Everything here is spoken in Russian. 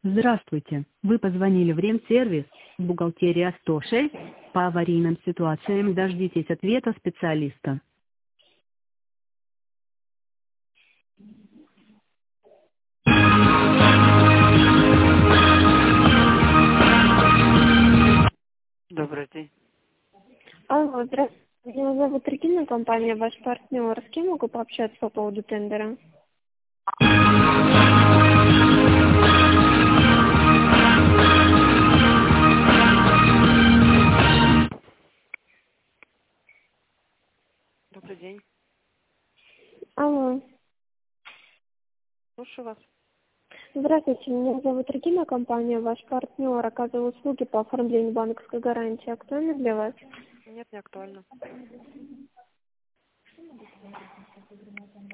Здравствуйте, вы позвонили в Ремсервис, бухгалтерия 106, по аварийным ситуациям дождитесь ответа специалиста. Добрый день. Алло, здравствуйте. Меня зовут Регина, компания «Ваш партнер». С кем могу пообщаться по поводу тендера? Добрый день. Алло, Слушаю вас. здравствуйте. Меня зовут Регина, компания «Ваш партнер». Оказываю услуги по оформлению банковской гарантии. Актуально для вас? Нет, не актуально.